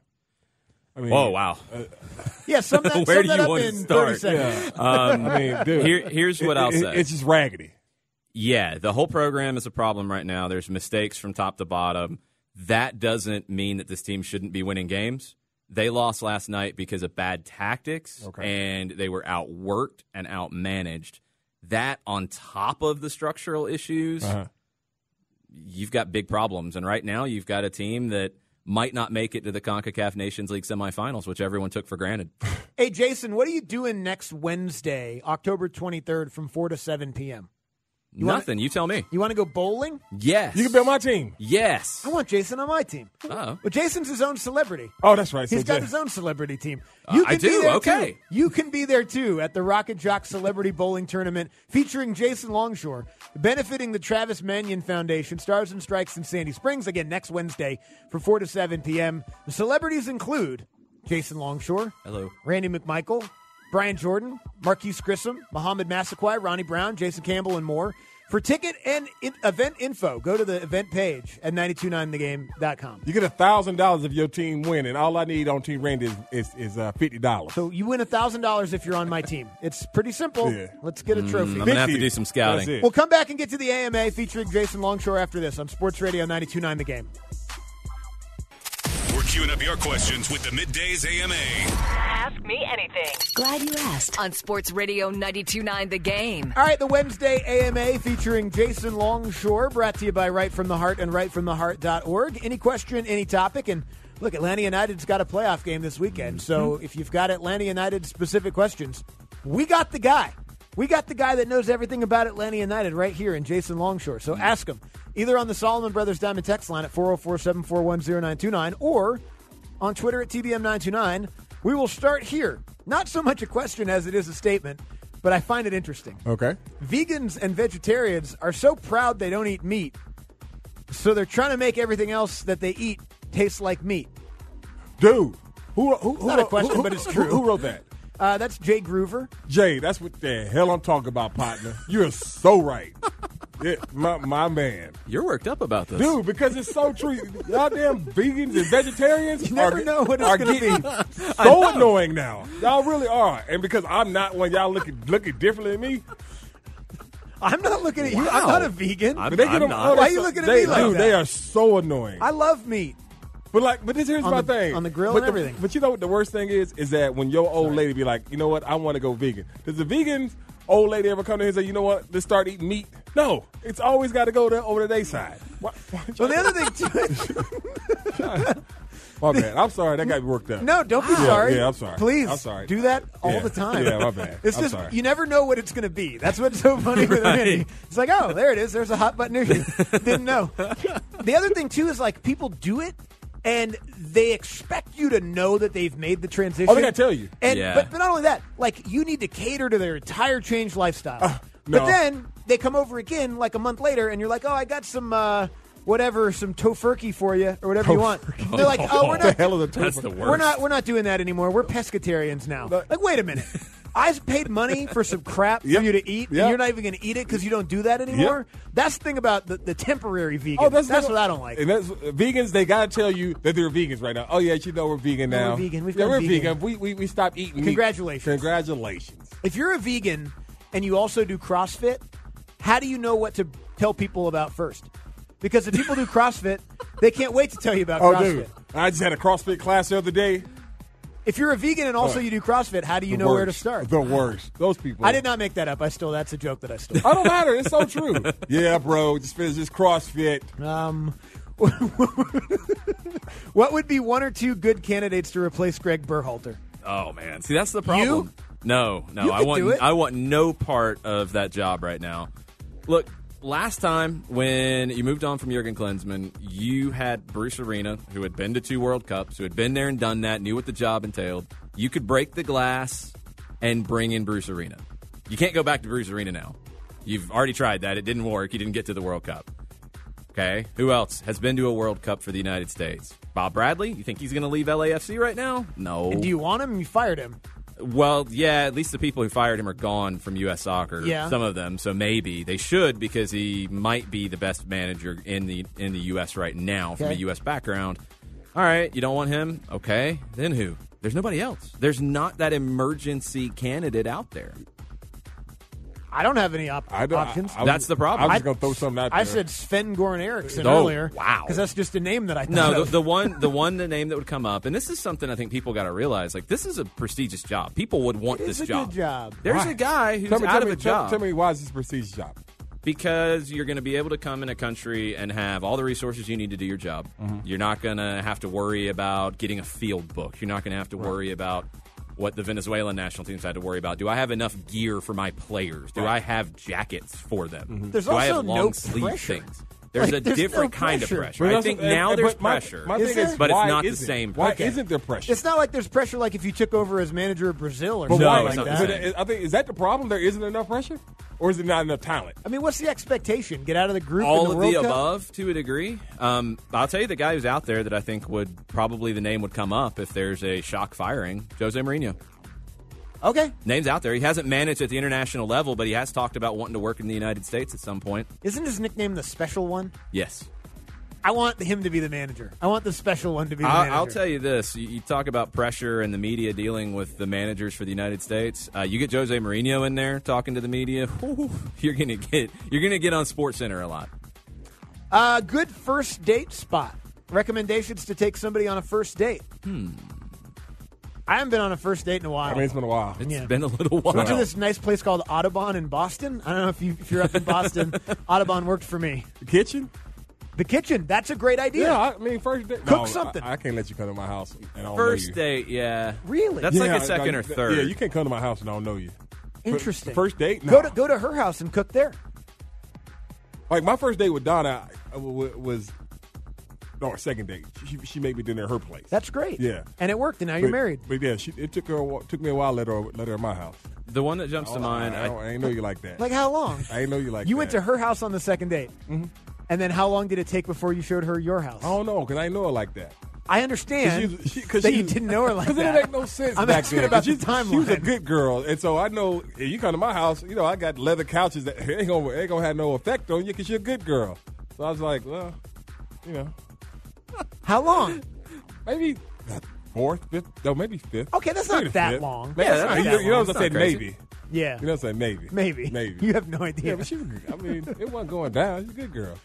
Speaker 7: I mean,
Speaker 11: Whoa, wow.
Speaker 7: Uh,
Speaker 6: Yeah, sum that,
Speaker 11: Where
Speaker 6: sum
Speaker 11: do
Speaker 6: that
Speaker 11: you
Speaker 6: up
Speaker 11: want to
Speaker 6: in
Speaker 11: start?
Speaker 6: thirty seconds.
Speaker 11: Um,
Speaker 7: I mean, dude.
Speaker 11: Here, here's what
Speaker 7: it,
Speaker 11: I'll
Speaker 7: it,
Speaker 11: say.
Speaker 7: It's just raggedy.
Speaker 11: Yeah, the whole program is a problem right now. There's mistakes from top to bottom. That doesn't mean that this team shouldn't be winning games. They lost last night because of bad tactics,
Speaker 7: Okay.
Speaker 11: and they were outworked and outmanaged. That on top of the structural issues,
Speaker 7: Uh-huh.
Speaker 11: you've got big problems. And right now you've got a team that might not make it to the CONCACAF Nations League semifinals, which everyone took for granted.
Speaker 6: Hey, Jason, what are you doing next Wednesday, October twenty-third, from four to seven p.m.? You
Speaker 11: Nothing.
Speaker 6: Wanna,
Speaker 11: you tell me.
Speaker 6: you want to go bowling?
Speaker 11: Yes.
Speaker 7: You can be on my team.
Speaker 11: Yes.
Speaker 6: I want Jason on my team.
Speaker 11: Oh.
Speaker 6: Well, Jason's his own celebrity.
Speaker 7: Oh, that's right.
Speaker 6: He's
Speaker 7: So
Speaker 6: got
Speaker 7: Jay-
Speaker 6: his own celebrity team.
Speaker 11: Uh,
Speaker 6: You
Speaker 11: I
Speaker 6: can
Speaker 11: do,
Speaker 6: Be there
Speaker 11: okay.
Speaker 6: Too. You can be there, too, at the Rocket Jock Celebrity Bowling Tournament featuring Jason Longshore, benefiting the Travis Mannion Foundation, Stars and Strikes in Sandy Springs, again, next Wednesday from four to seven p.m. The celebrities include Jason Longshore,
Speaker 11: Hello.
Speaker 6: Randy McMichael, Brian Jordan, Marquise Grissom, Mohamed Massaquoi, Ronnie Brown, Jason Campbell, and more. For ticket and in- event info, go to the event page at nine two nine the game dot com.
Speaker 7: You get a thousand dollars if your team win, and all I need on Team Randy is is, is uh, fifty dollars.
Speaker 6: So you win one thousand dollars if you're on my team. It's pretty simple.
Speaker 7: Yeah.
Speaker 6: Let's get a trophy.
Speaker 11: I'm going to have to do some scouting.
Speaker 7: That's it.
Speaker 6: We'll come back and get to the A M A featuring Jason Longshore after this on Sports Radio ninety-two point nine The Game.
Speaker 3: We're queuing up your questions with the Middays A M A.
Speaker 4: Ask me anything.
Speaker 12: Glad you asked.
Speaker 4: On Sports Radio ninety-two point nine The Game.
Speaker 6: All right, the Wednesday A M A featuring Jason Longshore, brought to you by Right From The Heart and right from the heart dot org. Any question, any topic, and look, Atlanta United's got a playoff game this weekend, so
Speaker 7: Mm-hmm.
Speaker 6: if you've got Atlanta United specific questions, we got the guy. We got the guy that knows everything about Atlanta United right here in Jason Longshore. So ask him either on the Solomon Brothers Diamond text line at four oh four, seven four one, oh nine two nine or on Twitter at T B M nine two nine. We will start here. Not so much a question as it is a statement, but I find it interesting.
Speaker 7: Okay.
Speaker 6: Vegans and vegetarians are so proud they don't eat meat, so they're trying to make everything else that they eat taste like meat.
Speaker 7: Dude, who, who, who
Speaker 6: Not a
Speaker 7: who-
Speaker 6: question,
Speaker 7: who-
Speaker 6: but it's
Speaker 7: who-
Speaker 6: true.
Speaker 7: Who wrote that?
Speaker 6: Uh, that's Jay Groover.
Speaker 7: Jay, that's what the hell I'm talking about, partner. You're so right. Yeah, my, my man.
Speaker 11: You're worked up about this.
Speaker 7: Dude, because it's so true. Y'all damn vegans and vegetarians
Speaker 6: You never
Speaker 7: are,
Speaker 6: know what it's
Speaker 7: are
Speaker 6: gonna
Speaker 7: getting
Speaker 6: be.
Speaker 7: so annoying now. Y'all really are. And because I'm not one, y'all looking looking differently than me.
Speaker 6: I'm not looking at you. I'm
Speaker 11: Wow.
Speaker 6: not a vegan.
Speaker 11: I'm-
Speaker 7: But they get them,
Speaker 11: not.
Speaker 7: oh,
Speaker 6: Why
Speaker 7: they're
Speaker 6: are you
Speaker 7: so-
Speaker 6: looking at
Speaker 7: they,
Speaker 6: me like
Speaker 7: dude,
Speaker 6: that?
Speaker 7: They are so annoying.
Speaker 6: I love meat.
Speaker 7: But like, but this here's
Speaker 6: On
Speaker 7: my
Speaker 6: the-
Speaker 7: thing
Speaker 6: on the grill
Speaker 7: but
Speaker 6: and everything.
Speaker 7: But you know what the worst thing is? Is that when your old lady be like, you know what, I want to go vegan. Does the vegan old lady ever come to here and say, you know what, let's start eating meat? No, it's always got to go to over to their side. Why, why
Speaker 6: Well, the other thing, too,
Speaker 7: my bad. I'm sorry, that got me worked up.
Speaker 6: no, don't be
Speaker 7: Yeah,
Speaker 6: sorry.
Speaker 7: yeah, I'm sorry.
Speaker 6: Please,
Speaker 7: I'm sorry.
Speaker 6: do that all
Speaker 7: Yeah.
Speaker 6: the time.
Speaker 7: Yeah, my bad.
Speaker 6: It's
Speaker 7: I'm
Speaker 6: just
Speaker 7: sorry.
Speaker 6: you never know what it's going to be. That's what's so funny with Randy. It's like, oh, there it is. There's a hot button issue. Didn't know. The other thing too is like people do it and they expect you to know that they've made the transition.
Speaker 7: Oh, they gotta tell you.
Speaker 6: And
Speaker 11: Yeah.
Speaker 6: but, but not only that, like you need to cater to their entire changed lifestyle.
Speaker 7: Uh,
Speaker 6: But
Speaker 7: no.
Speaker 6: then they come over again like a month later, and you're like, oh, I got some. Uh, Whatever, some tofurkey for you, or whatever you want. They're like, oh, we're
Speaker 7: the
Speaker 6: not.
Speaker 7: hell is a
Speaker 11: That's
Speaker 7: tofurkey?
Speaker 11: the worst.
Speaker 6: We're not. We're not doing that anymore. We're pescatarians now. Like, wait a minute. I paid money for some crap
Speaker 7: Yep.
Speaker 6: for you to eat,
Speaker 7: Yep.
Speaker 6: and you're not even going to eat it because you don't do that anymore. That's the thing about the, the temporary vegan.
Speaker 7: Oh,
Speaker 6: that's
Speaker 7: that's,
Speaker 6: what I don't like.
Speaker 7: And that's vegans. They gotta tell you that they're vegans right now. Oh yeah, you know we're vegan
Speaker 6: Yeah,
Speaker 7: now.
Speaker 6: we're vegan. We've
Speaker 7: yeah,
Speaker 6: gone
Speaker 7: we're
Speaker 6: vegan.
Speaker 7: vegan. We we we stopped eating meat.
Speaker 6: Congratulations.
Speaker 7: Congratulations.
Speaker 6: If you're a vegan and you also do CrossFit, how do you know what to tell people about first? Because if people do CrossFit, they can't wait to tell you about
Speaker 7: Oh,
Speaker 6: CrossFit.
Speaker 7: dude, I just had a CrossFit class the other day.
Speaker 6: If you're a vegan and also
Speaker 7: Uh,
Speaker 6: you do CrossFit, how do you
Speaker 7: The
Speaker 6: know where to
Speaker 7: worst.
Speaker 6: start?
Speaker 7: The worst. Those people.
Speaker 6: I did not make that up. I stole. That's a joke that I stole.
Speaker 7: I don't matter. It's so true. Yeah, bro. Just finish this CrossFit.
Speaker 6: Um, what would be one or two good candidates to replace Greg Berhalter?
Speaker 11: Oh man, see that's the problem.
Speaker 6: You?
Speaker 11: No, no,
Speaker 6: You
Speaker 11: I
Speaker 6: could
Speaker 11: want
Speaker 6: do it.
Speaker 11: I want no part of that job right now. Look, last time when you moved on from Jurgen Klinsmann, you had Bruce Arena, who had been to two World Cups, who had been there and done that, knew what the job entailed. You could break the glass and bring in Bruce Arena. You can't go back to Bruce Arena now. You've already tried that. It didn't work. You didn't get to the World Cup. Okay. Who else has been to a World Cup for the United States? Bob Bradley? You think he's going to leave L A F C right now? No.
Speaker 6: And do you want him? You fired him.
Speaker 11: Well, yeah, at least the people who fired him are gone from U S Soccer.
Speaker 6: Yeah.
Speaker 11: Some of them, so maybe they should because he might be the best manager in the in the U S right now from
Speaker 6: Okay.
Speaker 11: a U S background. All right, you don't want him? Okay, then who? There's nobody else. There's not that emergency candidate out there.
Speaker 6: I don't have any op-
Speaker 7: I don't-
Speaker 6: options.
Speaker 7: I- I was-
Speaker 11: That's the problem.
Speaker 7: I was going to throw something out there.
Speaker 6: I said Sven Goran Eriksson
Speaker 11: Oh,
Speaker 6: earlier.
Speaker 11: wow.
Speaker 6: Because that's just a name that I thought
Speaker 11: No, the,
Speaker 6: of.
Speaker 11: the one, the one, the name that would come up, and this is something I think people got to realize. Like, this is a prestigious job. People would want
Speaker 6: It
Speaker 11: this
Speaker 6: is a
Speaker 11: job.
Speaker 6: good job.
Speaker 11: There's
Speaker 7: Why?
Speaker 11: a guy who's
Speaker 7: tell me,
Speaker 11: out
Speaker 7: tell
Speaker 11: of
Speaker 7: me,
Speaker 11: a
Speaker 7: tell,
Speaker 11: job
Speaker 7: Tell me why is this a prestigious job?
Speaker 11: because you're going to be able to come in a country and have all the resources you need to do your job.
Speaker 7: Mm-hmm.
Speaker 11: You're not going to have to worry about getting a field book. You're not going to have to worry about what the Venezuelan national teams had to worry about. Do I have enough gear for my players? Do I have jackets for them?
Speaker 7: Mm-hmm.
Speaker 6: There's
Speaker 11: Do I
Speaker 6: also
Speaker 11: have
Speaker 6: no
Speaker 11: long sleeve
Speaker 6: pressure.
Speaker 11: things? There's
Speaker 6: Like,
Speaker 11: a
Speaker 6: there's
Speaker 11: different
Speaker 6: no
Speaker 11: kind of
Speaker 6: pressure.
Speaker 11: pressure.
Speaker 7: But
Speaker 11: I
Speaker 7: that's-
Speaker 11: think
Speaker 7: and-
Speaker 11: now
Speaker 7: and-
Speaker 11: there's
Speaker 7: but my-
Speaker 11: pressure.
Speaker 7: My,
Speaker 6: Is
Speaker 7: thing
Speaker 6: there?
Speaker 7: is,
Speaker 11: But it's
Speaker 7: why
Speaker 11: not the
Speaker 7: isn't-
Speaker 11: same
Speaker 7: Why
Speaker 11: pressure.
Speaker 7: isn't there pressure?
Speaker 6: It's not like there's pressure like if you took over as manager of Brazil or
Speaker 7: But
Speaker 6: something
Speaker 7: why?
Speaker 11: No,
Speaker 6: like
Speaker 11: it's not the
Speaker 6: that.
Speaker 11: same.
Speaker 7: But I think is that the problem? There isn't enough pressure, or is it not enough talent?
Speaker 6: I mean, what's the expectation? Get out of the group in
Speaker 11: All
Speaker 6: the
Speaker 11: of
Speaker 6: World
Speaker 11: the
Speaker 6: Cup?
Speaker 11: above to a degree. Um, I'll tell you the guy who's out there that I think would probably the name would come up if there's a shock firing, Jose Mourinho.
Speaker 6: Okay.
Speaker 11: Name's out there. He hasn't managed at the international level, but he has talked about wanting to work in the United States at some point.
Speaker 6: Isn't his nickname the special one?
Speaker 11: Yes.
Speaker 6: I want him to be the manager. I want the special one to be the
Speaker 11: I'll,
Speaker 6: manager.
Speaker 11: I'll tell you this: you, you talk about pressure and the media dealing with the managers for the United States. Uh, you get Jose Mourinho in there talking to the media. Whew, you're gonna get you're gonna get on SportsCenter a lot.
Speaker 6: Uh, good first date spot. Recommendations to take somebody on a first date.
Speaker 11: Hmm.
Speaker 6: I haven't been on a first date in a while.
Speaker 7: I mean, it's been a while.
Speaker 11: It's
Speaker 6: Yeah.
Speaker 11: been a little while.
Speaker 6: Went to this nice place called Audubon in Boston. I don't know if you if you're up in Boston. Audubon worked for me.
Speaker 7: The kitchen?
Speaker 6: The kitchen. That's a great idea.
Speaker 7: Yeah, I mean, first date.
Speaker 6: Cook
Speaker 7: no,
Speaker 6: something.
Speaker 7: I, I can't let you come to my house and I don't
Speaker 11: First
Speaker 7: know you.
Speaker 11: date, yeah.
Speaker 6: Really?
Speaker 11: That's like
Speaker 7: Yeah,
Speaker 11: a second or
Speaker 7: like,
Speaker 11: third.
Speaker 7: Yeah, you can't come to my house and I don't know you.
Speaker 6: Interesting.
Speaker 7: First date? No.
Speaker 6: Go to go to her house and cook there.
Speaker 7: Like my first date with Donna uh, w- w- was, no, second date. She, she made me dinner at her place.
Speaker 6: That's great.
Speaker 7: Yeah.
Speaker 6: And it worked, and now you're
Speaker 7: But-
Speaker 6: married.
Speaker 7: But yeah, she, it took her a, wh- took me a while to let her let her at my house.
Speaker 11: The one that jumps to
Speaker 7: Oh,
Speaker 11: mind.
Speaker 7: I,
Speaker 11: I,
Speaker 7: don't- I ain't know you like that.
Speaker 6: Like how long?
Speaker 7: I ain't know you like
Speaker 6: You
Speaker 7: that.
Speaker 6: went to her house on the second date.
Speaker 7: Mhm.
Speaker 6: And then how long did it take before you showed her your house?
Speaker 7: I don't know because I ain't know her like that.
Speaker 6: I understand
Speaker 7: Cause she, cause
Speaker 6: that
Speaker 7: she,
Speaker 6: you didn't know her like
Speaker 7: Cause
Speaker 6: that.
Speaker 7: it didn't make no sense
Speaker 6: I'm
Speaker 7: back
Speaker 6: asking
Speaker 7: then.
Speaker 6: about
Speaker 7: 'Cause
Speaker 6: the
Speaker 7: she, She was a
Speaker 6: timeline.
Speaker 7: good girl, and so I know if you come to my house, you know I got leather couches that ain't gonna ain't gonna have no effect on you because you're a good girl. So I was like, well, you know,
Speaker 6: How long?
Speaker 7: maybe fourth, fifth, no, maybe fifth.
Speaker 6: Okay, that's
Speaker 7: Maybe
Speaker 6: not that
Speaker 7: fifth.
Speaker 6: long.
Speaker 7: Maybe
Speaker 11: Yeah,
Speaker 7: that's
Speaker 11: that's
Speaker 7: not-
Speaker 11: not
Speaker 7: you,
Speaker 11: that
Speaker 7: you know
Speaker 11: long.
Speaker 7: what
Speaker 11: It's
Speaker 7: I'm saying?
Speaker 11: not crazy.
Speaker 7: Maybe.
Speaker 6: Yeah.
Speaker 7: You know what I'm saying? Maybe.
Speaker 6: Maybe.
Speaker 7: Maybe.
Speaker 6: You have no idea.
Speaker 7: Yeah, but she was. I mean, it wasn't going down. She's a good girl.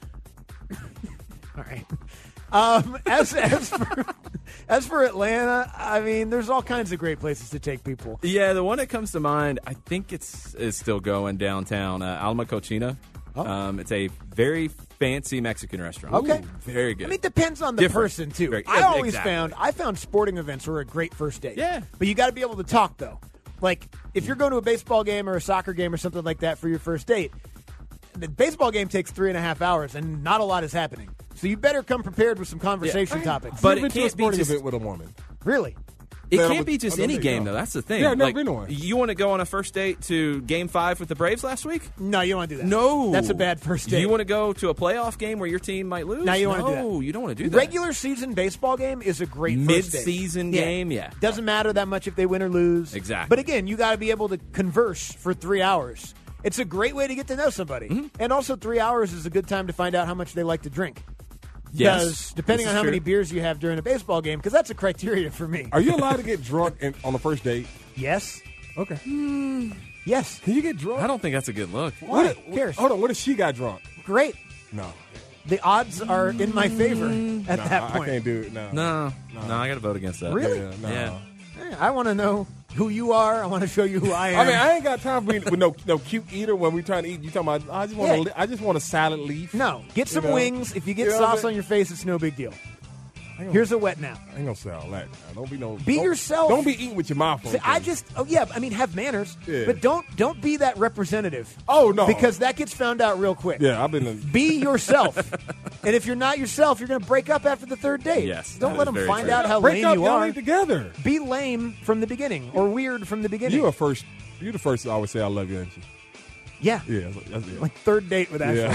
Speaker 6: All right. Um, as as for, as for Atlanta, I mean, there's all kinds of great places to take people.
Speaker 11: yeah, the one that comes to mind, I think it's is still going downtown. Uh, Alma Cochina.
Speaker 6: Oh.
Speaker 11: Um, it's a very fancy Mexican restaurant.
Speaker 6: Okay.
Speaker 11: Ooh, very good.
Speaker 6: I mean, it depends on the
Speaker 11: Different.
Speaker 6: person too.
Speaker 11: Very-
Speaker 6: I
Speaker 11: yeah,
Speaker 6: always
Speaker 11: exactly.
Speaker 6: found I found sporting events were a great first date.
Speaker 11: Yeah.
Speaker 6: but you got to be able to talk though. Like if you're going to a baseball game or a soccer game or something like that for your first date, the baseball game takes three and a half hours and not a lot is happening. So you better come prepared with some conversation
Speaker 7: Yeah.
Speaker 6: topics.
Speaker 11: But
Speaker 7: You've
Speaker 11: it
Speaker 7: been to a
Speaker 11: can't be
Speaker 7: sporting
Speaker 11: just-
Speaker 7: event with a woman.
Speaker 6: Really?
Speaker 11: It
Speaker 7: That
Speaker 11: can't
Speaker 7: was-
Speaker 11: be just
Speaker 7: oh,
Speaker 11: any
Speaker 7: there you
Speaker 11: game,
Speaker 7: go.
Speaker 11: though. That's the thing.
Speaker 7: Yeah, I've never
Speaker 11: like,
Speaker 7: been to one.
Speaker 11: You want to go on a first date to Game Five with the Braves last week?
Speaker 6: No, you don't want to do that.
Speaker 11: No,
Speaker 6: That's a bad first date.
Speaker 11: You want to go to a playoff game where your team might lose?
Speaker 6: No, you don't wanna do
Speaker 11: No,
Speaker 6: that.
Speaker 11: you don't want to do that.
Speaker 6: Regular season baseball game is a great first date.
Speaker 11: Mid-season game, yeah.
Speaker 6: Doesn't matter that much if they win or lose.
Speaker 11: Exactly.
Speaker 6: But again, you got to be able to converse for three hours. It's a great way to get to know somebody.
Speaker 11: Mm-hmm.
Speaker 6: And also, three hours is a good time to find out how much they like to drink.
Speaker 11: Yes.
Speaker 6: Because depending
Speaker 11: This
Speaker 6: on
Speaker 11: is
Speaker 6: how
Speaker 11: true.
Speaker 6: many beers you have during a baseball game, because that's a criteria for me.
Speaker 7: Are you allowed to get drunk in, on the first date?
Speaker 6: Yes.
Speaker 7: Okay.
Speaker 6: Yes.
Speaker 7: Can you get drunk?
Speaker 11: I don't think that's a good look.
Speaker 6: Why?
Speaker 7: What,
Speaker 6: Who cares?
Speaker 7: Hold on. What if she got drunk?
Speaker 6: Great.
Speaker 7: No.
Speaker 6: The odds are in my favor at
Speaker 7: no,
Speaker 6: that
Speaker 7: I,
Speaker 6: point.
Speaker 7: I can't do it. No.
Speaker 11: No, no, I got to vote against that.
Speaker 6: Really?
Speaker 7: Yeah, no.
Speaker 11: Yeah.
Speaker 6: Eh, I want to know who you are. I want to show you who I am.
Speaker 7: I mean, I ain't got time for with no no cute eater when we trying to eat. You talking about? I just want
Speaker 6: Yeah.
Speaker 7: to. I just want a salad leaf.
Speaker 6: no, get some
Speaker 7: You know?
Speaker 6: wings. If you get
Speaker 7: You know what
Speaker 6: sauce
Speaker 7: I'm
Speaker 6: on your face, it's no big deal.
Speaker 7: saying?
Speaker 6: Here's a wet nap.
Speaker 7: I ain't gonna say all that. Now. Don't be no.
Speaker 6: Be
Speaker 7: don't-
Speaker 6: yourself.
Speaker 7: Don't be eating with your mouth
Speaker 6: See,
Speaker 7: open.
Speaker 6: I just, oh yeah, I mean, have manners,
Speaker 7: Yeah.
Speaker 6: but don't don't be that representative.
Speaker 7: Oh no.
Speaker 6: Because that gets found out real quick.
Speaker 7: yeah, I've been. In,
Speaker 6: Be yourself, and if you're not yourself, you're going to break up after the third date.
Speaker 11: Yes,
Speaker 6: don't
Speaker 11: that
Speaker 6: let
Speaker 11: is
Speaker 6: them
Speaker 11: very
Speaker 6: find
Speaker 11: true.
Speaker 6: out how
Speaker 7: break
Speaker 6: lame
Speaker 7: up,
Speaker 6: you
Speaker 7: y'all
Speaker 6: are.
Speaker 7: ain't together.
Speaker 6: Be lame from the beginning or weird from the beginning.
Speaker 7: You a first. You the first to always say I love you, aren't you?
Speaker 6: yeah,
Speaker 7: Yeah, that's, that's it.
Speaker 6: like third date with Ashley.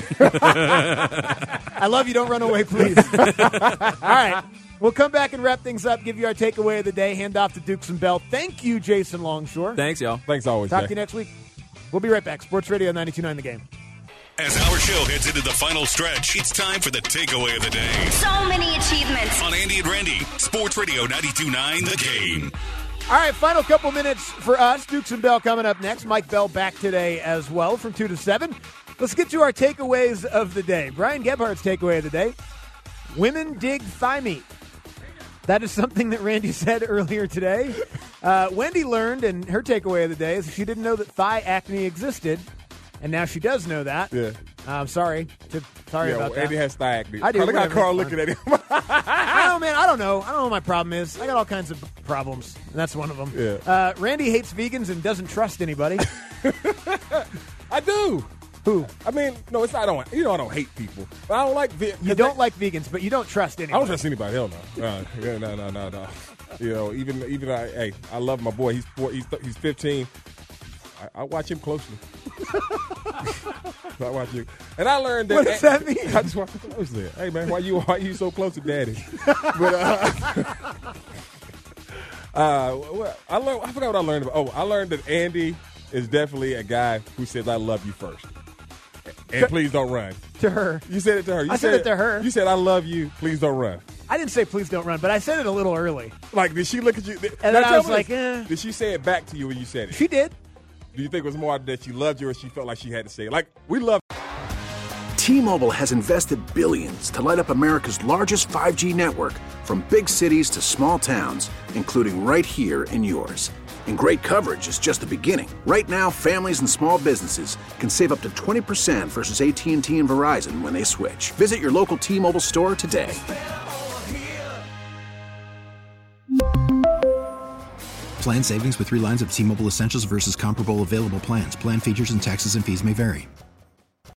Speaker 7: Yeah.
Speaker 6: I love you. Don't run away, please. All right. We'll come back and wrap things up, give you our takeaway of the day, hand off to Dukes and Bell. Thank you, Jason Longshore.
Speaker 11: Thanks, y'all.
Speaker 7: Thanks always.
Speaker 6: Talk
Speaker 7: Jack.
Speaker 6: to you next week. We'll be right back. Sports Radio ninety-two point nine The Game.
Speaker 3: As our show heads into the final stretch, it's time for the takeaway of the day.
Speaker 12: So many achievements.
Speaker 3: On Andy and Randy, Sports Radio ninety-two point nine The Game.
Speaker 6: All right, final couple minutes for us. Dukes and Bell coming up next. Mike Bell back today as well from two to seven. Let's get to our takeaways of the day. Brian Gebhardt's takeaway of the day. Women dig thigh meat. That is something that Randy said earlier today. Uh, Wendy learned, and her takeaway of the day is she didn't know that thigh acne existed, and now she does know that.
Speaker 7: Yeah.
Speaker 6: Uh, I'm sorry. To, sorry
Speaker 7: yeah,
Speaker 6: about
Speaker 7: well,
Speaker 6: that.
Speaker 7: Andy has thigh acne.
Speaker 6: I do,
Speaker 7: Look at
Speaker 6: whatever,
Speaker 7: Carl
Speaker 6: it's
Speaker 7: looking at him.
Speaker 6: I don't know, man. I don't know. I don't know what my problem is. I got all kinds of problems, and that's one of them.
Speaker 7: Yeah.
Speaker 6: Uh, Randy hates vegans and doesn't trust anybody.
Speaker 7: I do.
Speaker 6: Who?
Speaker 7: I mean, no, it's not. I don't. You know, I don't hate people. But I don't like. Ve-
Speaker 6: You don't like vegans, but you don't trust
Speaker 7: I
Speaker 6: anybody.
Speaker 7: don't trust anybody. Hell no. Uh, yeah, no, no, no, no. You know, even even I. Hey, I love my boy. He's four, he's he's fifteen. I, I watch him closely. I watch you, and I learned that.
Speaker 6: What does that mean?
Speaker 7: I just watch him closely. Hey man, why you why you so close to Daddy? But uh, uh, what, I learned. I forgot what I learned about. Oh, I learned that Andy is definitely a guy who says "I love you" first, and please don't run.
Speaker 6: To her.
Speaker 7: You said it to her. You
Speaker 6: I said it to her.
Speaker 7: You said "I love you." Please don't run.
Speaker 6: I didn't say please don't run, but I said it a little early.
Speaker 7: Like, did she look at you? Did,
Speaker 6: And
Speaker 7: now
Speaker 6: then I
Speaker 7: tell
Speaker 6: was
Speaker 7: me
Speaker 6: like,
Speaker 7: this.
Speaker 6: eh.
Speaker 7: Did she say it back to you when you said it?
Speaker 6: She did.
Speaker 7: Do you think it was more that she loved you, or she felt like she had to say it? Like, we love.
Speaker 13: T-Mobile has invested billions to light up America's largest five G network, from big cities to small towns, including right here in yours. And great coverage is just the beginning. Right now, families and small businesses can save up to twenty percent versus A T and T and Verizon when they switch. Visit your local T-Mobile store today.
Speaker 14: Plan savings with three lines of T-Mobile Essentials versus comparable available plans. Plan features and taxes and fees may vary.